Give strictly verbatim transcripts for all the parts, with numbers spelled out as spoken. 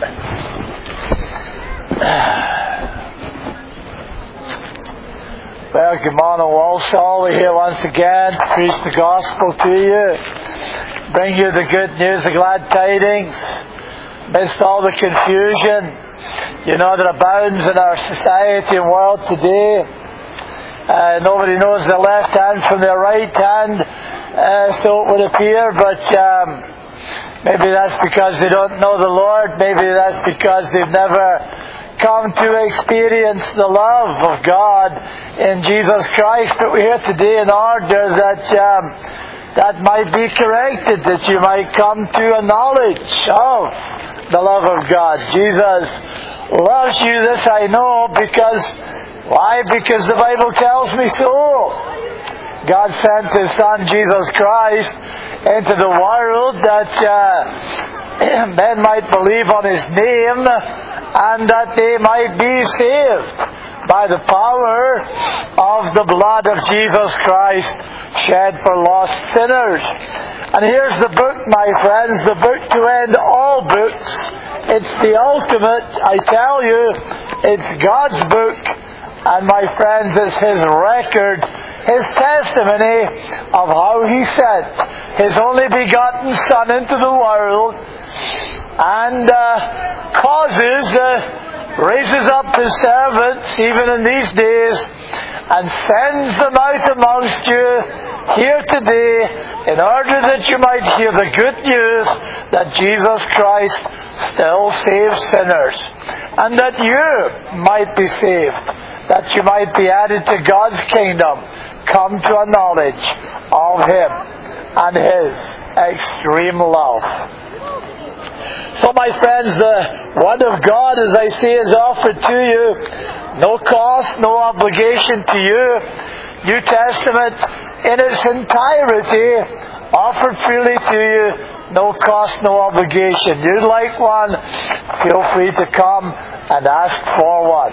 Well, good morning, Walsall. We're here once again to preach the gospel to you, bring you the good news, the glad tidings, amidst all the confusion, you know, that abounds in our society and world today. Uh, nobody knows their left hand from their right hand, uh, so it would appear, but um, maybe that's because they don't know the Lord. Maybe that's because they've never come to experience the love of God in Jesus Christ. But we're here today in order that um, that might be corrected, that you might come to a knowledge of the love of God. Jesus loves you, this I know, because, why? Because the Bible tells me so. God sent His Son, Jesus Christ, into the world that uh, men might believe on His name, and that they might be saved by the power of the blood of Jesus Christ shed for lost sinners. And here's the book, my friends, the book to end all books. It's the ultimate, I tell you, it's God's book, and my friends, it's His record, His testimony of how He sent His only begotten Son into the world, and uh, causes, uh, raises up His servants even in these days, and sends them out amongst you here today in order that you might hear the good news that Jesus Christ still saves sinners, and that you might be saved, that you might be added to God's kingdom, come to a knowledge of Him and His extreme love. So, my friends, the Word of God, as I say, is offered to you. No cost, no obligation to you. New Testament in its entirety, offered freely to you. No cost, no obligation. You'd like one, feel free to come and ask for one.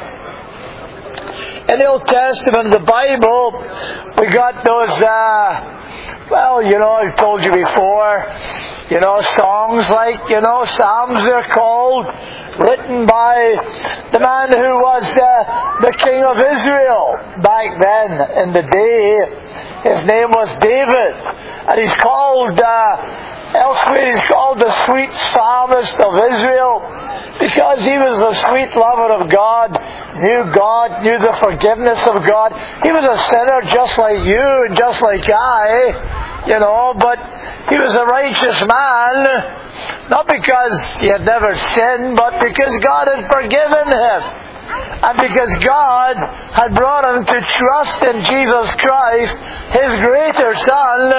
In the Old Testament, the Bible, we got those, uh, well, you know, I've told you before, you know, songs like, you know, Psalms they're called, written by the man who was uh, the king of Israel back then in the day. His name was David, and he's called, uh, elsewhere he's called the sweet psalmist of Israel, because he was a sweet lover of God, knew God, knew the forgiveness of God. He was a sinner just like you and just like I, you know, but he was a righteous man, not because he had never sinned, but because God had forgiven him. And because God had brought him to trust in Jesus Christ, His greater Son,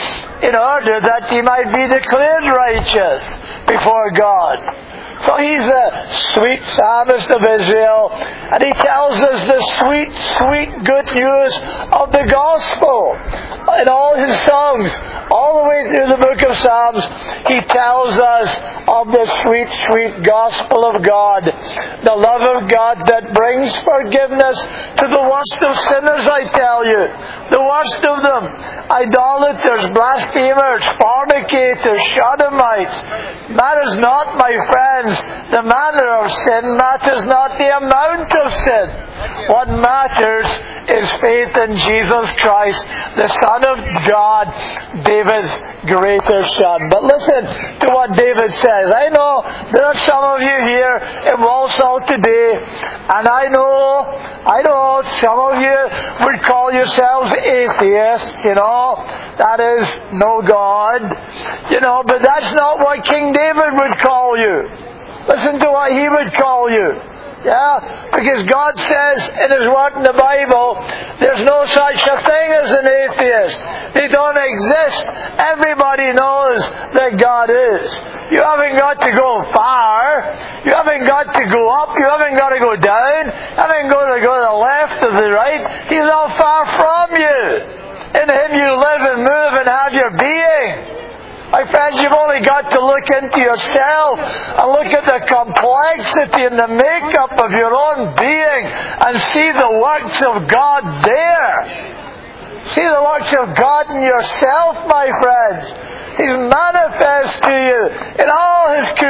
in order that he might be declared righteous before God. So he's a sweet psalmist of Israel, and he tells us the sweet, sweet good news of the gospel. In all his songs, all the way through the book of Psalms, he tells us of the sweet, sweet gospel of God, the love of God that brings forgiveness to the worst of sinners, I tell you. The worst of them. Idolaters, blasphemers, fornicators, sodomites. Matters not, my friends, the manner of sin, matters not the amount of sin. What matters is faith in Jesus Christ, the Son of God, David's greater Son. But listen to what David says. I know there are some of you here in Walsall today, and I know, I know some of you would call yourselves atheists, you know, that is, no God, you know, but that's not what King David would call you. Listen to what he would call you. Yeah, because God says in His Word in the Bible, there's no such a thing as an atheist. They don't exist. Everybody knows that God is. You haven't got to go far. You haven't got to go up. You haven't got to go down. You haven't got to go to the left or the right. He's not far from you. In Him you live and move and have your being. My friends, you've only got to look into yourself and look at the complexity and the makeup of your own being and see the works of God there. See the works of God in yourself, my friends. He's manifest to you in all His creation.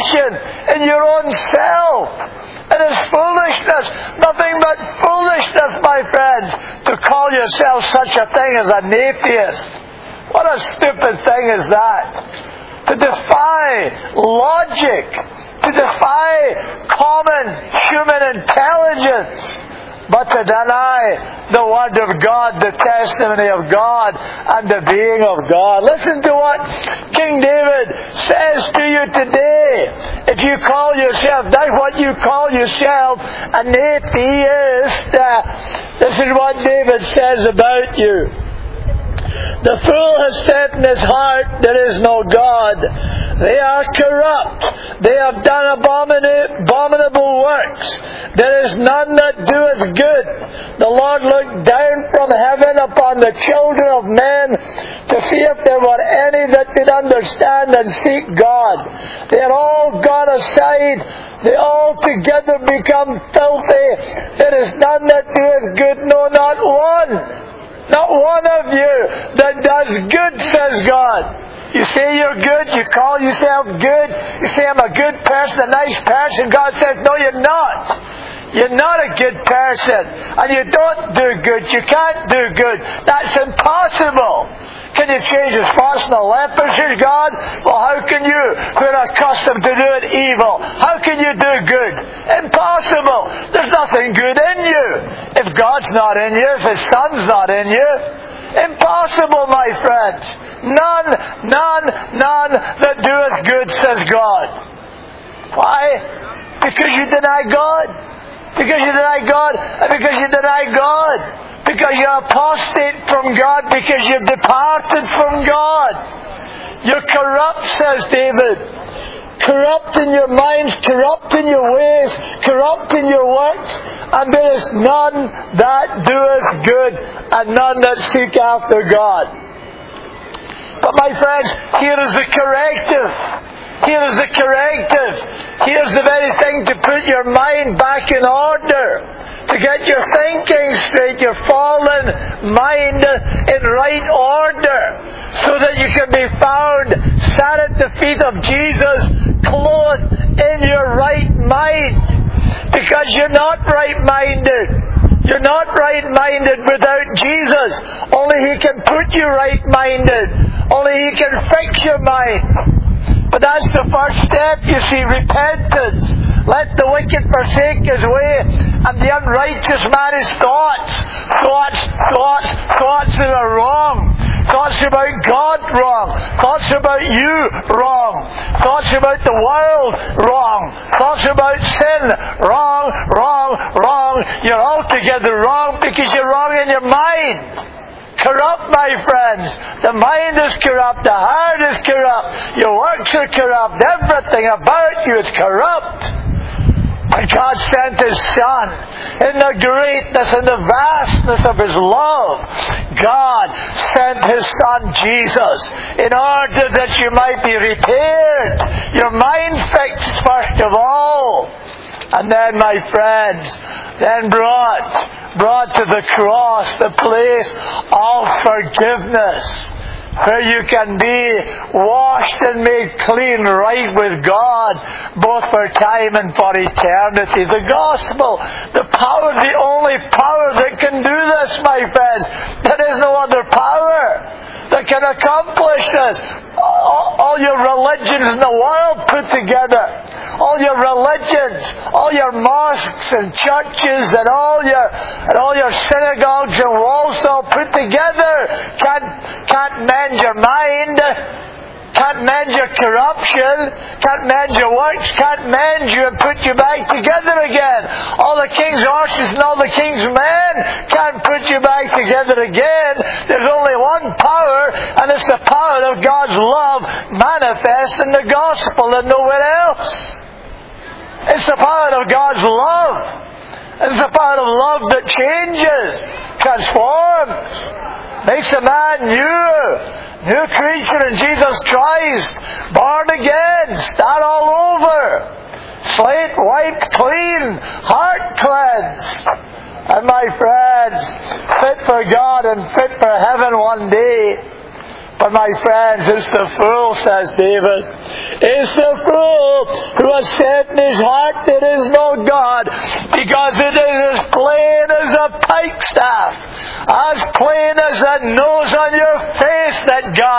passion in your own self. It is foolishness, nothing but foolishness, my friends, to call yourself such a thing as an atheist. What a stupid thing is that? To defy logic, to defy common human intelligence, but to deny the Word of God, the testimony of God, and the being of God. Listen to what King David says to you today. If you call yourself, that's what you call yourself, an atheist, uh, this is what David says about you. The fool has said in his heart, there is no God. They are corrupt. They have done abomina- abominable works. There is none that doeth good. The Lord looked down from heaven upon the children of men to see if there were any that did understand and seek God. They are all gone aside. They all together become filthy. There is none that doeth good, no, not one. Not one of you that does good, says God. You say you're good, you call yourself good, you say I'm a good person, a nice person. God says, no, you're not. You're not a good person. And you don't do good. You can't do good. That's impossible. Can you change the spots in the leper, says God? Well, how can you, who are accustomed to doing evil, how can you do good? Impossible. There's nothing good in you. If God's not in you, if His Son's not in you, impossible, my friends. None, none, none that doeth good, says God. Why? Because you deny God. Because you deny God, and because you deny God. Because you're apostate from God, because you've departed from God. You're corrupt, says David. Corrupt in your minds, corrupt in your ways, corrupt in your works, and there is none that doeth good, and none that seek after God. But my friends, here is the corrective. Here is the corrective. Here's the very thing to put your mind back in order. To get your thinking straight, your fallen mind in right order. So that you can be found sat at the feet of Jesus, clothed in your right mind. Because you're not right-minded. You're not right-minded without Jesus. Only He can put you right-minded. Only He can fix your mind. But that's the first step, you see, repentance. Let the wicked forsake his way, and the unrighteous man his thoughts. Thoughts, thoughts, thoughts that are wrong. Thoughts about God wrong. Thoughts about you wrong. Thoughts about the world wrong. Thoughts about sin wrong, wrong, wrong. You're altogether wrong because you're wrong in your mind. Corrupt, my friends. The mind is corrupt. The heart is corrupt. Your works are corrupt. Everything about you is corrupt. And God sent His Son in the greatness and the vastness of His love. God sent His Son Jesus in order that you might be repaired. Your mind fixed first of all. And then, my friends, then brought, brought to the cross, the place of forgiveness, where you can be washed and made clean right with God, both for time and for eternity. The gospel, the power, the only power that can do this, my friends. There is no other power that can accomplish this. All, all your religions in the world put together, all your religions, all your mosques and churches and all your and all your synagogues and walls all put together can't can't mend your mind, can't mend your corruption, can't mend your works, can't mend you and put you back together again. All the king's horses and all the king's men can't put you back together again. There's only one power, and it's the power of God's love manifest in the gospel and nowhere else. It's the power of God's love. It's the power of love that changes, transforms, makes a man new. New creature in Jesus Christ, born again, start all over, slate wiped clean, heart cleansed. And my friends, fit for God and fit for heaven one day. But my friends, it's the fool, says David. It's the fool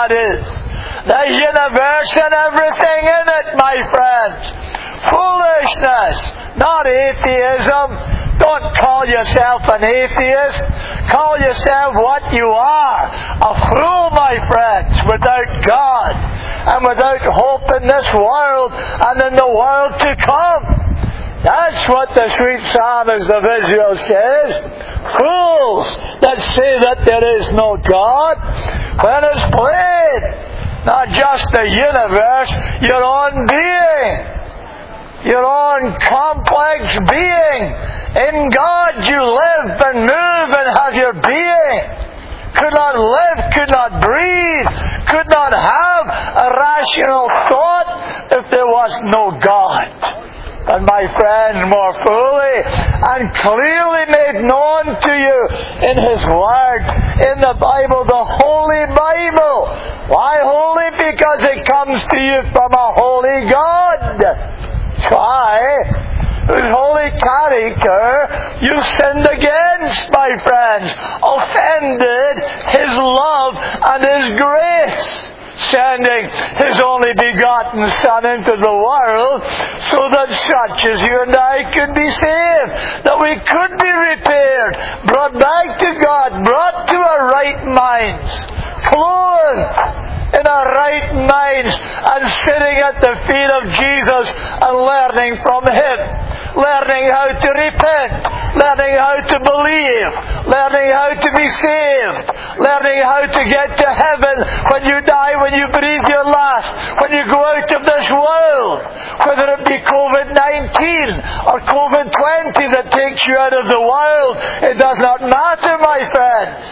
God is. The universe and everything in it, my friends. Foolishness, not atheism. Don't call yourself an atheist. Call yourself what you are. A fool, my friends, without God and without hope in this world and in the world to come. That's what the sweet psalmist of Israel says. Fools that say that there is no God, when it's plain, not just the universe, your own being. Your own complex being. In God you live and move and have your being. Could not live, could not breathe, could not have a rational thought if there was no God. And my friends, more fully and clearly made known to you in His Word, in the Bible, the Holy Bible. Why holy? Because it comes to you from a holy God. Why? Whose holy character you sinned against, my friends, offended His love and His grace, sending His only begotten Son into the world so that such as you and I could be saved, that we could be repaired, brought back to God, brought to our right minds, clothed in our right minds, and sitting at the feet of Jesus and learning from Him, learning how to repent, learning how to believe, learning how to be saved, learning how to get to heaven when you die, when you breathe your last, when you go out of this world, whether it be covid nineteen or covid twenty that takes you out of the world. It does not matter, my friends.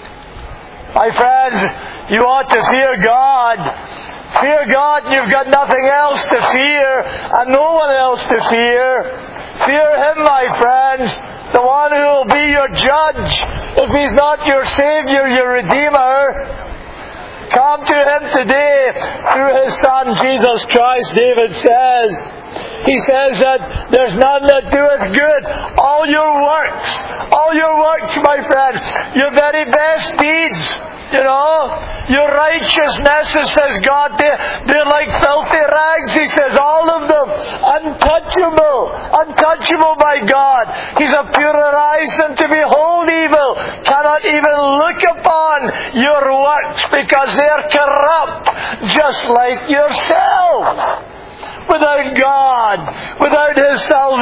My friends, you ought to fear God. Fear God, and you've got nothing else to fear, and no one else to fear. Fear Him, my friends, the one who will be your judge. If He's not your Savior, your Redeemer, come to Him today through His Son, Jesus Christ. David says, he says that there's none that doeth good. All your works, all your works, my friends, your very best deeds, you know, your righteousness, it says God, they're, they're like filthy rags. He says all of them, untouchable, untouchable by God. He's a purer eyes than to behold evil, cannot even look upon your works because they're corrupt, just like yourself. Without God, without His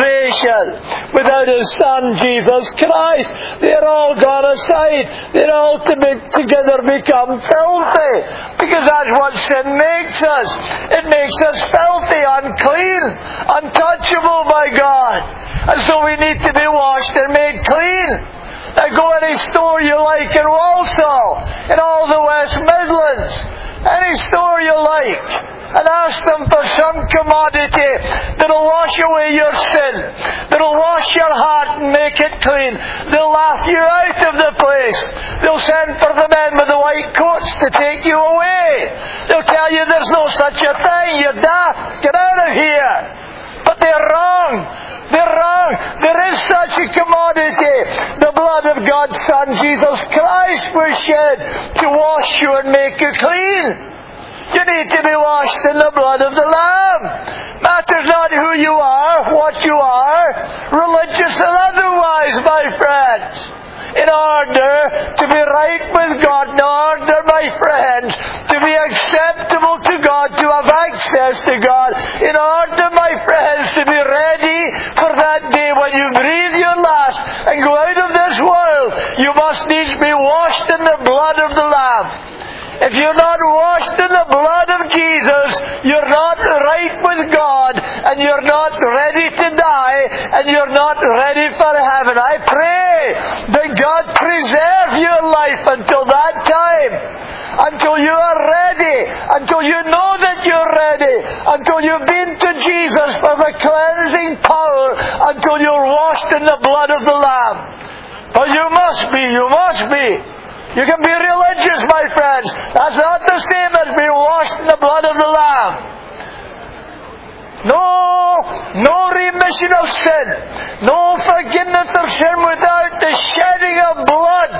salvation, without His Son, Jesus Christ, they're all gone aside. They're all to be, together become filthy. Because that's what sin makes us. It makes us filthy, unclean, untouchable by God. And so we need to be washed and made clean. Now go any store you like in Walsall, in all the West Midlands, any store you like, and ask them for some commodity that'll wash away your sin, that'll wash your heart and make it clean. They'll laugh you out of the place. They'll send for the men with the white coats to take you away. They'll tell you there's no such a thing, you're daft, get out of here. But they're wrong. They're wrong. There is such a commodity. The blood of God's Son, Jesus Christ, was shed to wash you and make you clean. You need to be washed in the blood of the Lamb. Matters not who you are, what you are, religious and otherwise, my friends. In order to be right with God, in order, my friends, to be acceptable to God, to have access to God, in order, my friends, to be ready for that day when you breathe your last and go out of this world, you must needs be washed in the blood of the Lamb. If you're not washed in the blood of Jesus, you're not right with God, and you're not ready to die, and you're not ready for heaven. I pray that God preserve your life until that time, until you are ready, until you know that you're ready, until you've been to Jesus for the cleansing power, until you're washed in the blood of the Lamb. For you must be, you must be. You can be religious, my friends. That's not the same as being washed in the blood of the Lamb. No, no remission remission of sin, no forgiveness of sin without the shedding of blood.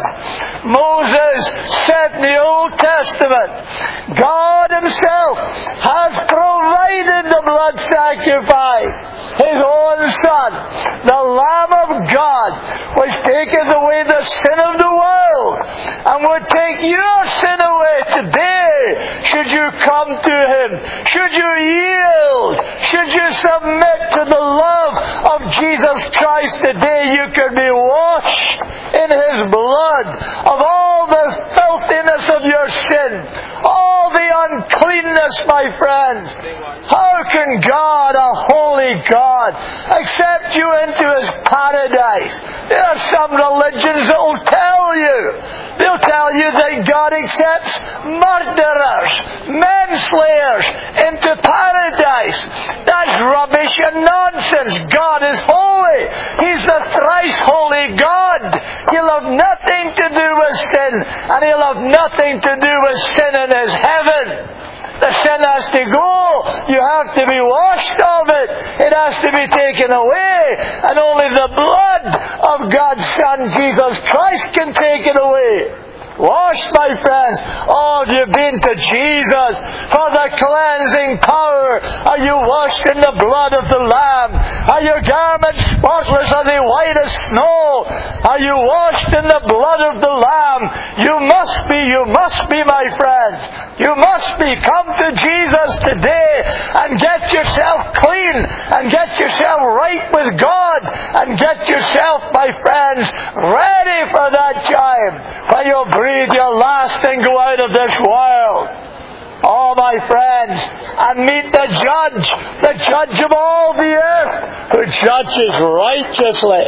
Moses said in the Old Testament, God Himself has provided the blood sacrifice, His own Son, the Lamb of God, which taketh away the sin of the world, and would take your sin away today, should you come to Him, should you yield, should you submit to the love of Jesus Christ today, you could be washed in His blood of all the filthiness of your sin, all the uncleanness, my friends. How can God, a holy God, accept you into His paradise? There are some religions that will tell you, they'll tell you that God accepts murderers, manslayers into paradise. That's rubbish and nonsense. God is holy. He's the thrice holy God. He'll have nothing to do with sin, and He'll have nothing to do with sin in His heaven. The sin has to go. You have to be washed of it. It has to be taken away. And only the blood of God's Son, Jesus Christ, can take it away. Washed, my friends. Oh, have you been to Jesus for the cleansing power? Are you washed in the blood of the Lamb? Are your garments spotless? Are they white as snow? Are you washed in the blood of the Lamb? You must be, you must be, my friends. You must be. Come to Jesus today and get yourself clean and get yourself right with God and get yourself, my friends, ready for that time when you'll breathe your last and go out of this world. Oh, my friends, and meet the Judge, the Judge of all the earth, who judges righteously.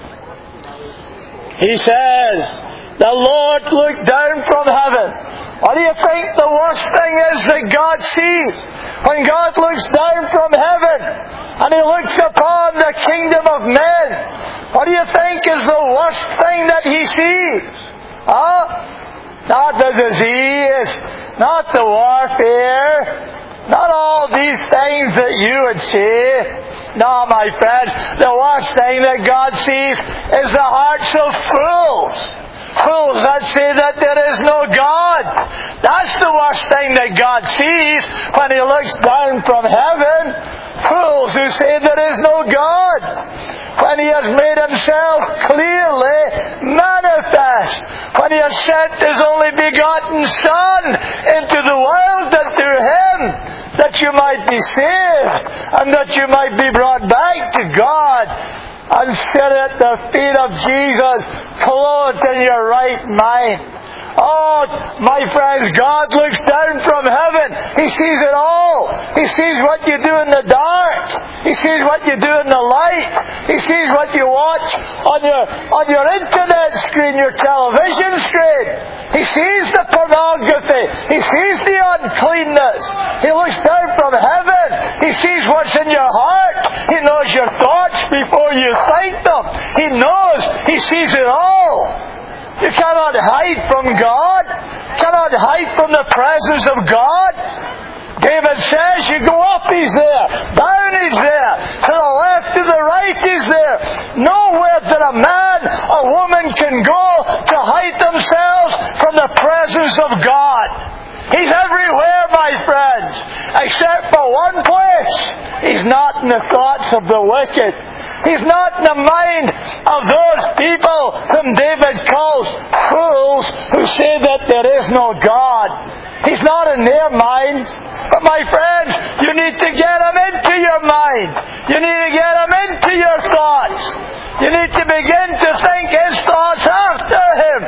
He says, the Lord looked down from heaven. What do you think the worst thing is that God sees? When God looks down from heaven and He looks upon the kingdom of men, what do you think is the worst thing that He sees? Huh? Not the disease, not the warfare, not all these things that you would see. No, my friends, the worst thing that God sees is the hearts of fools. Fools that say that there is no God. That's the worst thing that God sees when He looks down from heaven. Fools who say there is no God, when He has made Himself clearly manifest, when He has sent His only begotten Son into the world, that through Him that you might be saved and that you might be brought back to God and sit at the feet of Jesus, clothed in your right mind. Oh, my friends, God looks down from heaven. He sees it all. He sees what you do in the dark. He sees what you do in the light. He sees what you watch on your on your internet screen, your television screen. He sees the pornography. He sees the uncleanness. He looks down from heaven. He sees what's in your heart. He knows your thoughts before you think them. He knows. He sees it all. You cannot hide from God. You cannot hide from the presence of God. David says, you go up, He's there. Down, He's there. To the left, to the right, He's there. Nowhere that a man or woman can go to hide themselves from the presence of God. He's everywhere, my friends, except for one place. He's not in the thoughts of the wicked. He's not in the mind of those people whom David calls fools, who say that there is no God. He's not in their minds. But my friends, you need to get Him into your mind. You need to get Him into your thoughts. You need to begin to think His thoughts after Him.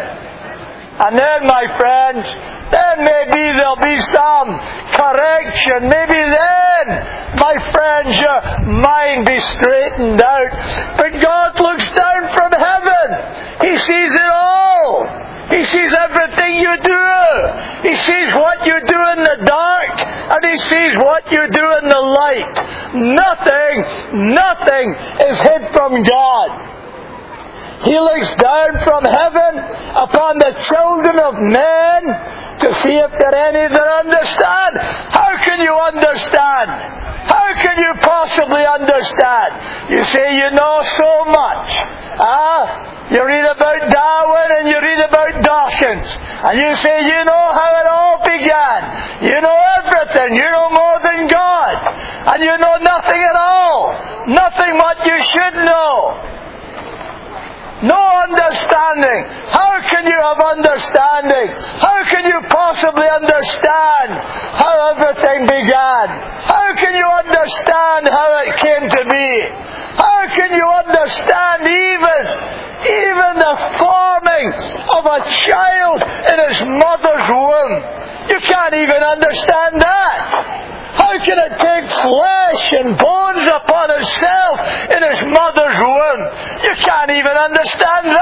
And then, my friends, then maybe there'll be some correction. Maybe then, my friends, your mind be straightened out. But God looks down from heaven. He sees it all. He sees everything you do. He sees what you do in the dark, and He sees what you do in the light. Nothing, nothing is hid from God. He looks down from heaven upon the children of men to see if there are any that understand. How can you understand? How can you possibly understand? You say you know so much. Ah, you read about Darwin and you read about Dawkins. And you say you know how it all began. You know everything. You know more than God. And you know nothing at all. Nothing what you should know. No understanding. How can you have understanding? How can you possibly understand how everything began? How can you understand how it came to be? How can you understand even, even the forming of a child in his mother's womb? You can't even understand that. How can it take flesh and bones upon itself in its mother's womb? You can't even understand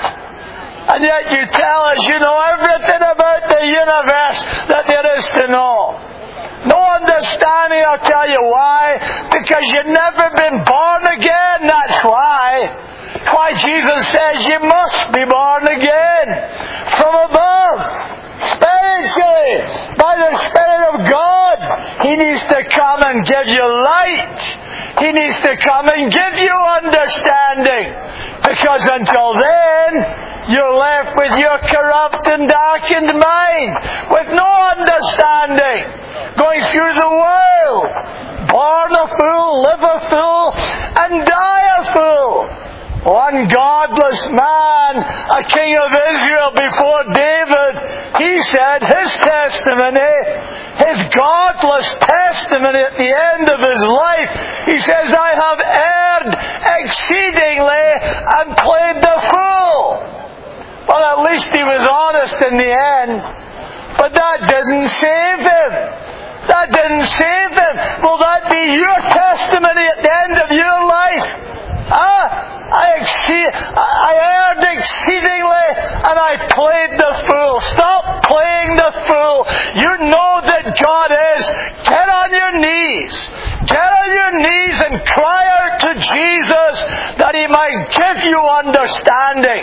that. And yet you tell us you know everything about the universe that there is to know. No understanding, I'll tell you why. Because you've never been born again, that's why. Why Jesus says you must be born again. From above. Spiritually, by the Spirit of God, He needs to come and give you light. He needs to come and give you understanding. Because until then, you're left with your corrupt and darkened mind, with no understanding, going through the world, born a fool, live a fool, and die a fool. One godless man, a king of Israel before David, he said his testimony, his godless testimony at the end of his life, he says, I have erred exceedingly and played the fool. Well, at least he was honest in the end. But that didn't save him. That didn't save him. Will that be your testimony at the end of your life? Ah, I, exceed, I erred exceedingly and I played the fool. Stop playing the fool. You know that God is. Get on your knees. Get on your knees and cry out to Jesus that He might give you understanding.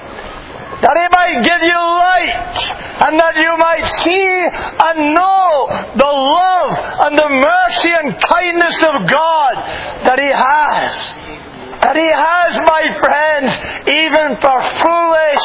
That He might give you light, and that you might see and know the love and the mercy and kindness of God that He has. That He has, my friends, even for foolish,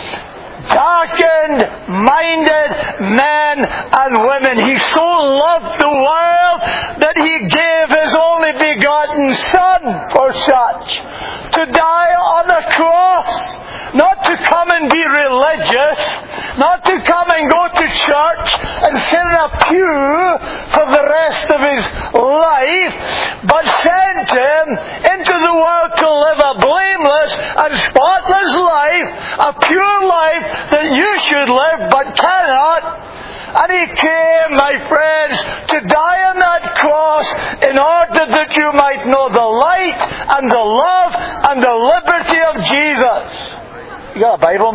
darkened-minded men and women. He so loved the world that He gave His only begotten Son for such, to die on the cross. Not to come and be religious, not to come and go to church and sit in a pew for the rest of His life, but sent Him into the world to live a blameless and spotless life, a pure life that you should live but cannot. And He came, my friends, to die on that cross in order that you might know the light and the love and the liberty of Jesus. You got a Bible,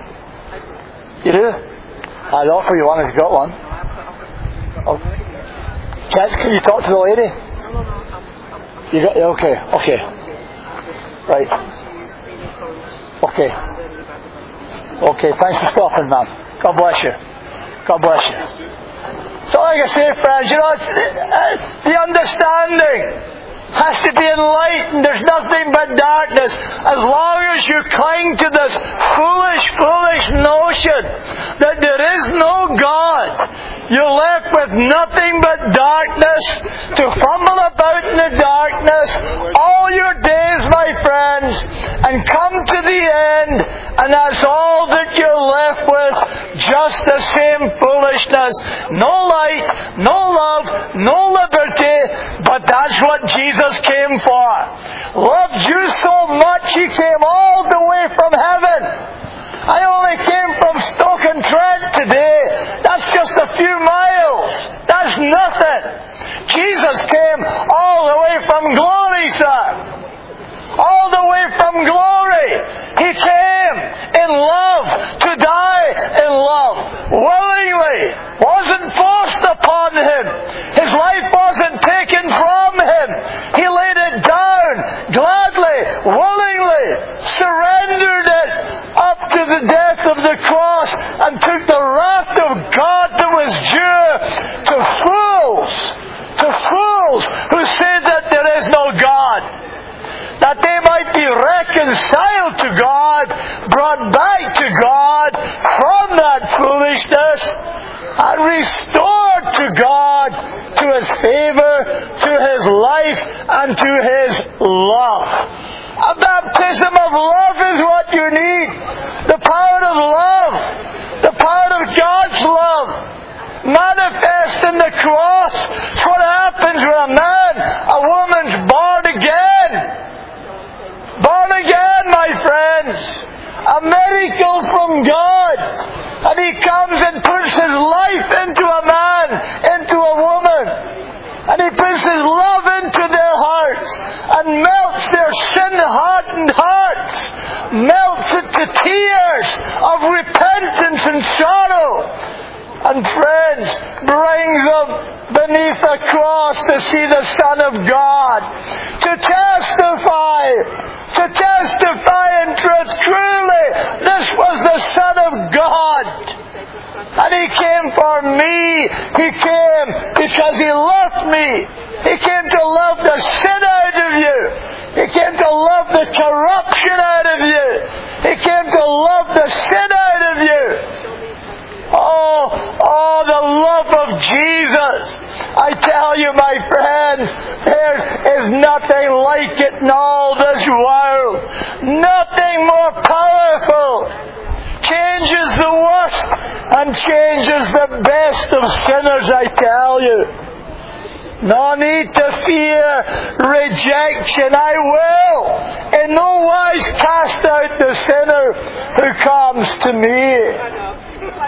man? You do? I'd offer you one if you got one. Oh. Chance, can you talk to the lady? You got? Okay, okay. Right. Okay. Okay, thanks for stopping, man. God bless you. God bless you. So like I say, friends, you know, it's, uh, the understanding has to be enlightened. There's nothing but darkness. As long as you cling to this foolish, foolish notion that there is no God, you're left with nothing but darkness to fumble about in the darkness all your days, my friends, and come to the end, and that's all that you're left with, just the same foolishness. No light, no love, no liberty, but that's what Jesus came for. Loved you so much, He came all the way from heaven. I only came from Stoke-on-Trent today. That's just a few miles. That's nothing. Jesus came all the way from glory, sir. All the way from glory. He came in love, to die in love, willingly. Wasn't forced upon Him. His life wasn't taken from Him. He laid it down gladly, willingly, surrendered the death of the cross and took the wrath of God that was due to fools, to fools who say that there is no God, that they might be reconciled to God, brought back to God from that foolishness, and restored to God, to His favor, to His life, and to His love. A baptism of love is what you need. The power of love, the power of God's love, manifest in the cross. It's what happens when a man, a woman's born again. Born again, my friends. A miracle from God. And He comes and puts His life into a man, into a woman. And He puts His love into their hearts and melts their sin-hardened hearts. Melts it to tears of repentance and sorrow. And friends, bring them beneath the cross to see the Son of God. To testify. To testify in truth. Truly, this was the Son of God. And He came for me. He came because He loved me. He came to love the sin out of you. He came to love the corruption out of you. He came to love the sin out of you. Oh, oh, the love of Jesus. I tell you, my friends, there is nothing like it in all this world. Nothing more powerful. Changes the worst and changes the best of sinners, I tell you. No need to fear rejection. I will in no wise cast out the sinner who comes to me.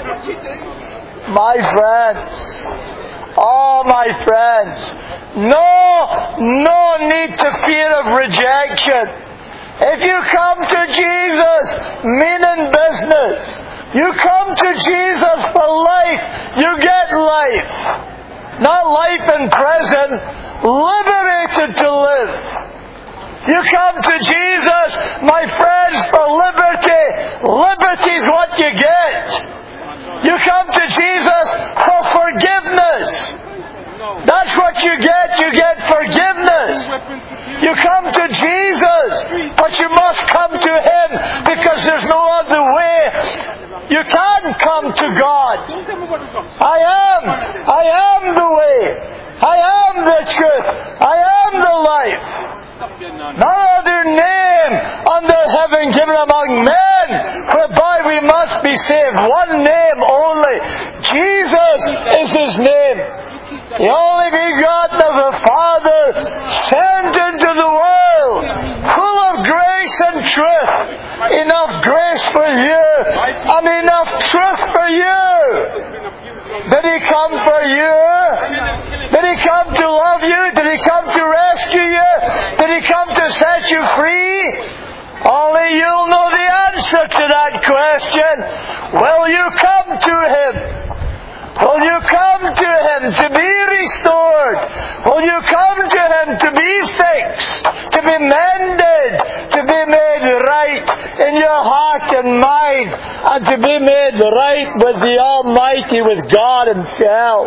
My friends, oh my friends, no, no need to fear of rejection. If you come to Jesus, meaning business, you come to Jesus for life, you get life. Not life in prison, liberated to live. You come to Jesus, my friends, for liberty. Liberty is what you get. You come to Jesus for forgiveness. That's what you get. You get forgiveness. You come to Jesus, but you must come to Him because there's no other way. You can't come to God. I am. I am the way. I am the truth. I am the life. No other name under heaven given among men whereby we must be saved. One name only. Jesus is His name. The only begotten of the Father, sent into the world, full of grace and truth. Enough grace for you and enough truth for you. Did He come for you? Did He come to love you? Did He come to rescue you? Did He come to set you free? Only you'll know the answer to that question. Will you come to Him? Will you come to Him to be restored? Will you come to Him to be fixed, to be mended, to be made right in your heart and mind, and to be made right with the Almighty, with God Himself?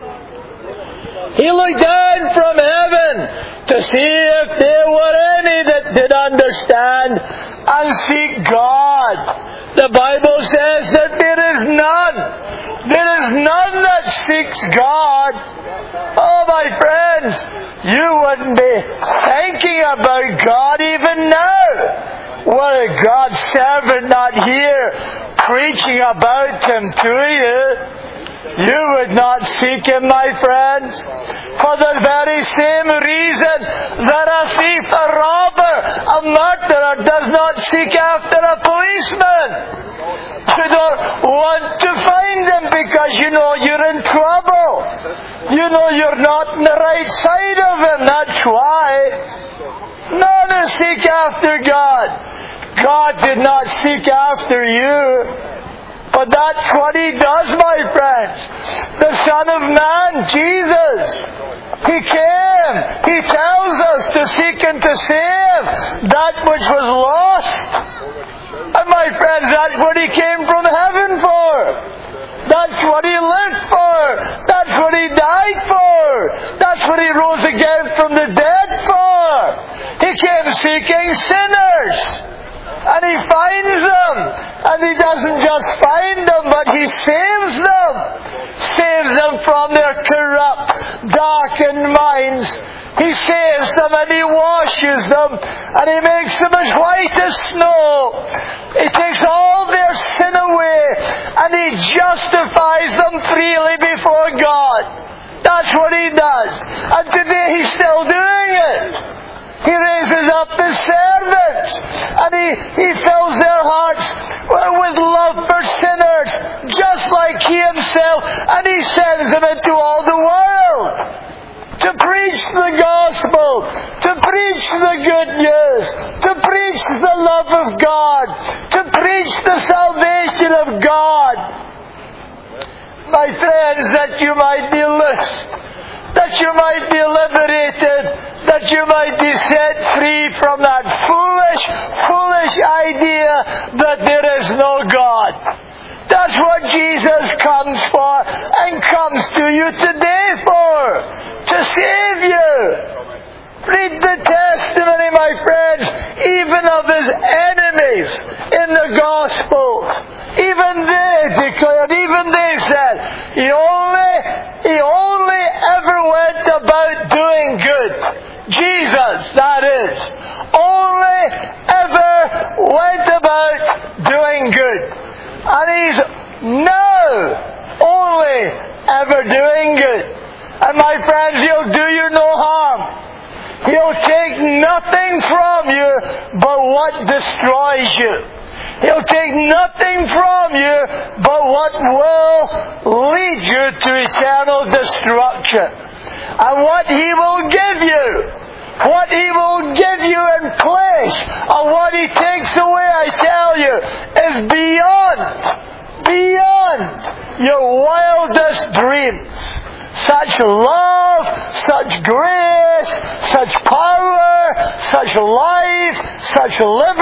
He looked down from heaven to see if there were any that did understand and seek God. The Bible says that there is none. There is none that seeks God. Oh, my friends, you wouldn't be thinking about God even now. Were a God's servant not here preaching about Him to you, you would not seek Him, my friends, for the very same reason that a thief, a robber, a murderer does not seek after a policeman. You don't want to find him because you know you're in trouble. You know you're not on the right side of him. That's why. Not to seek after God. God did not seek after you. But that's what He does, my friends. The Son of Man, Jesus, He came. He tells us to seek and to save that which was lost. And my friends, friends, that's what He came from heaven for. That's what He lived for. That's what He died for. That's what He rose again from the dead for. He came seeking sinners. And He finds them. And He doesn't just find them, but He saves them. Saves them from their corrupt, darkened minds. He saves them and He washes them. And He makes them as white as snow. He takes all their sin away. And He justifies them freely before God. That's what He does. And today He's still doing it. He raises up His servants, and He, he fills their hearts with love for sinners, just like He Himself, and He sends them into all the world to preach the gospel, to preach the good news, to preach the love of God, to preach the salvation of God. My friends, that you might be loosed, that you might be liberated, that you might be set free from that foolish, foolish idea that there is no God. That's what Jesus comes for and comes to you today for, to save you. Read the testimony, my friends, even of His enemies in the Gospels. Even they declared, even they said, He only, He only ever went about doing good. Jesus, that is, only ever went about doing good. And He's now only ever doing good. And my friends, He'll do you no harm. He'll take nothing from you but what destroys you. He'll take nothing from you but what will lead you to eternal destruction. And what He will give you, what He will give you in place of what He takes away, I tell you, is beyond, beyond your wildest dreams. Such love, such grace, such power, such life, such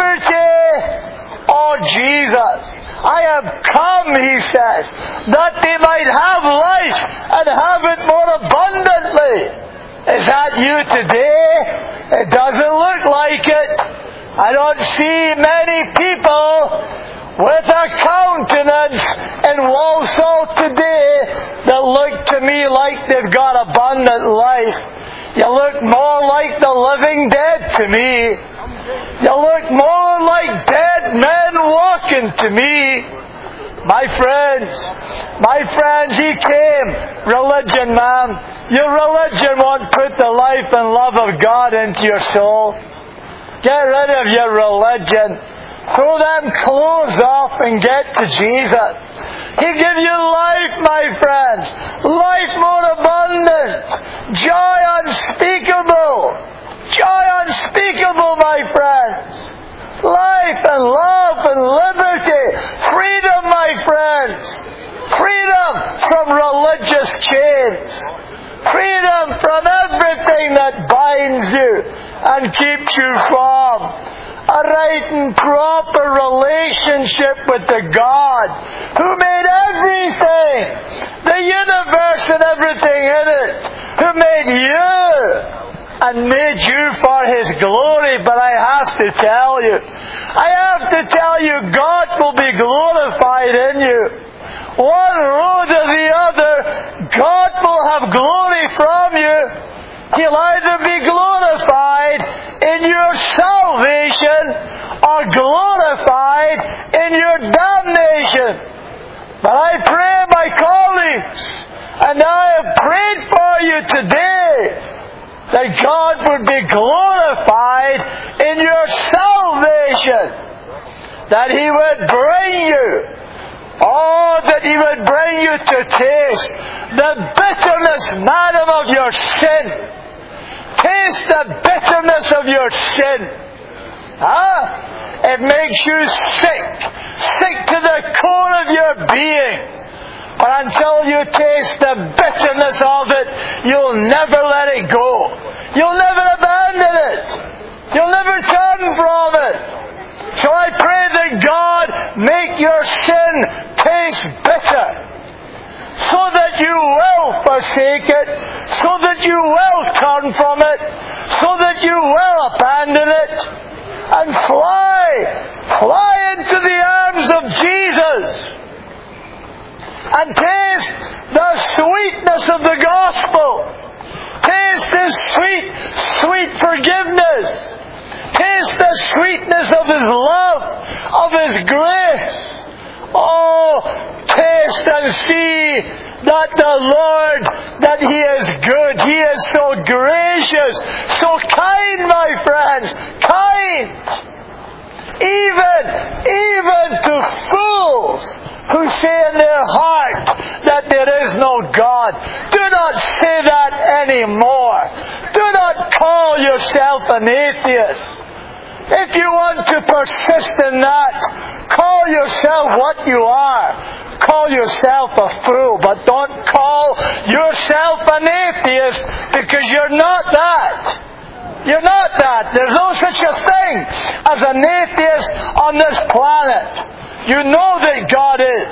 liberty. Oh, Jesus, I have come, He says, that they might have life and have it more abundantly. Is that you today? It doesn't look like it. I don't see many people with a countenance in Walsall today that look to me like they've got abundant life. You look more like the living dead to me. You look more like dead men walking to me. My friends, my friends, He came. Religion, man. Your religion won't put the life and love of God into your soul. Get rid of your religion. Throw them clothes off and get to Jesus. He give you life, my friends. Life more abundant. Joy unspeakable. Joy unspeakable, my friends. Life and love and liberty. Freedom, my friends. Freedom from religious chains. Freedom from everything that binds you and keeps you from a right and proper relationship with the God who made everything, the universe and everything in it, who made you and made you for His glory. But I have to tell you, I have to tell you, God will be glorified in you. One road or the other, God will have glory from you. He'll either be glorified in your salvation or glorified in your damnation. But I pray, my colleagues, and I have prayed for you today, that God would be glorified in your salvation, that He would bring you, oh, that He would bring you to taste the bitterness, madam, of your sin. Taste the bitterness of your sin. Huh? It makes you sick. Sick to the core of your being. But until you taste the bitterness of it, you'll never let it go. You'll never abandon it. You'll never turn from it. So I pray that God forsake it, so that you will turn from it, so that you will abandon it, and fly, fly into the arms of Jesus, and taste the sweetness of the gospel. Taste His sweet, sweet forgiveness. Taste the sweetness of His love, of His grace. Oh, taste and see that the Lord, that He is good. He is so gracious, so kind, my friends, kind. Even, even to fools who say in their heart that there is no God. Do not say that anymore. Do not call yourself an atheist. If you want to persist in that, call yourself what you are. Call yourself a fool, but don't call yourself an atheist, because you're not that. You're not that. There's no such a thing as an atheist on this planet. You know that God is.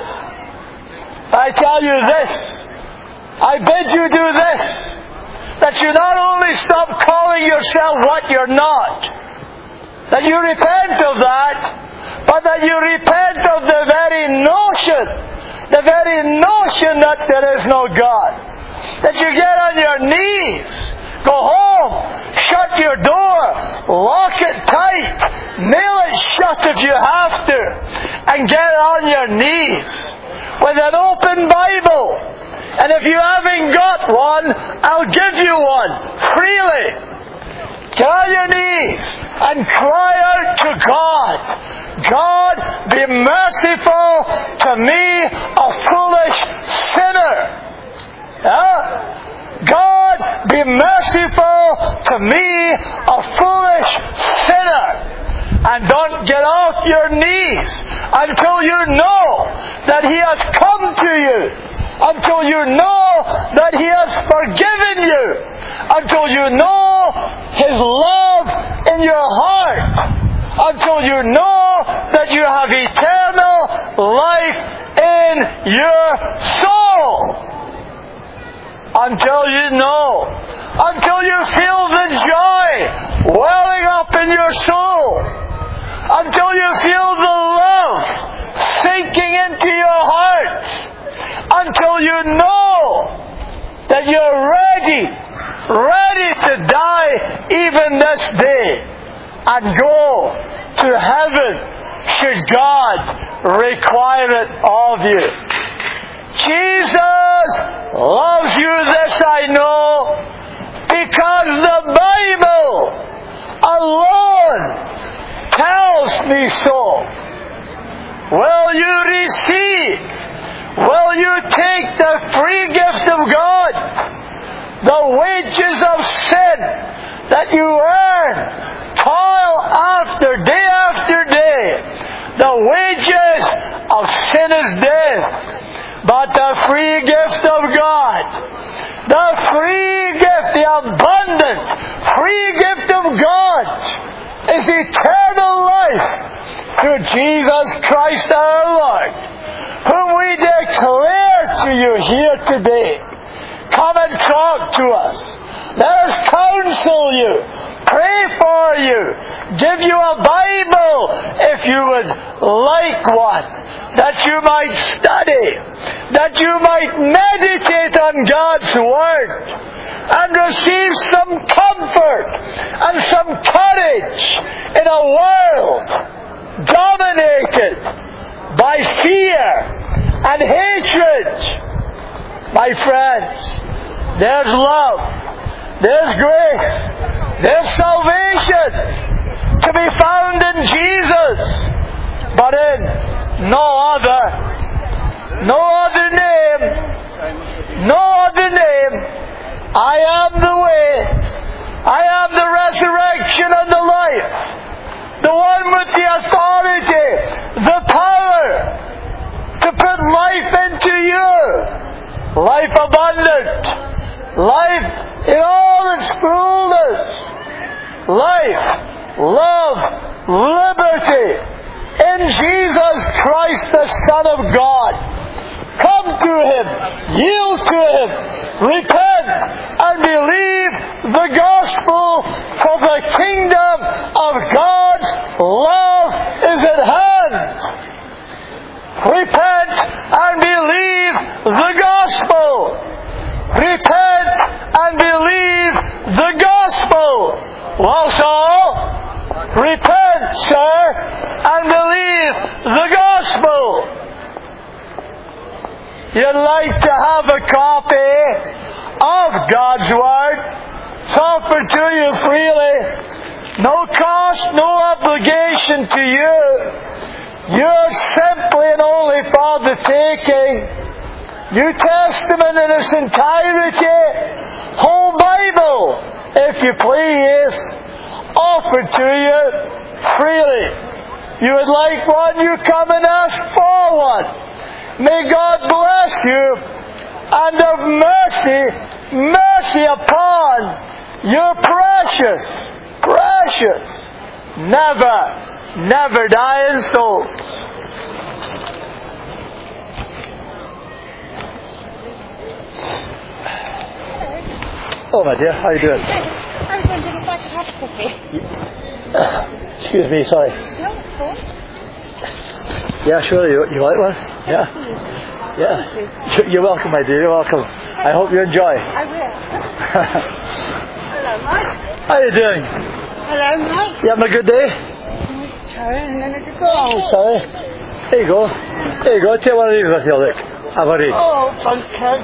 I tell you this. I bid you do this. That you not only stop calling yourself what you're not, that you repent of that, but that you repent of the very notion, the very notion that there is no God. That you get on your knees, go home, shut your door, lock it tight, nail it shut if you have to, and get on your knees with an open Bible. And if you haven't got one, I'll give you one freely. Get on your knees and cry out to God. God, be merciful to me, a foolish sinner. Yeah? God, be merciful to me, a foolish sinner. And don't get off your knees until you know that He has come to you, until you know that He has forgiven you, until you know His love in your heart, until you know that you have eternal life in your soul. Until you know, until you feel the joy welling up in your soul, until you feel the love sinking into your heart, until you know that you're ready, ready to die even this day and go to heaven should God require it of you. Jesus loves you, this I know, because the Bible alone tells me so. Will you receive? Will you take the free gift of God? The wages of sin that you earn, toil after, day after day. The wages of sin is death. But the free gift of God, the free gift, the abundant free gift of God is eternal life through Jesus Christ our Lord, whom we declare to you here today. Come and talk to us. Let us counsel you, pray for you, give you a Bible if you would like one, that you might study, that you might meditate on God's Word, and receive some comfort and some courage in a world dominated by fear and hatred. My friends, there's love, there's grace, there's salvation to be found in Jesus, but in no other, no other name, no other name. I am the way, I am the resurrection and the life, the one with the authority, the power to put life into you, life abundant, life in all its fullness, life, love, liberty, in Jesus Christ, the Son of God. Come to Him. Yield to Him. Repent and believe the gospel, for the kingdom of God's love is at hand. Repent and believe the gospel. Repent and believe the gospel. Well, Saul, repent, sir, and believe the gospel. You'd like to have a copy of God's Word? It's offered to you freely. No cost, no obligation to you. You're simply and only for the taking. New Testament in its entirety, whole Bible, if you please, offered to you freely. You would like one, you come and ask for one. May God bless you and have mercy, mercy upon your precious, precious, never, never dying souls. Oh, my dear, how are you doing? I was wondering if I could have a coffee. Excuse me, sorry. No, of course. Yeah, sure, you, you like one? Yeah. Yeah. You're welcome, my dear, you're welcome. I hope you enjoy. I will. Hello, Mike. How are you doing? Hello, Mike. You having a good day? Sorry, and then I could go. Oh, sorry. There you go. There you go. Take one of these with you, look. Have a read. Oh, thank you.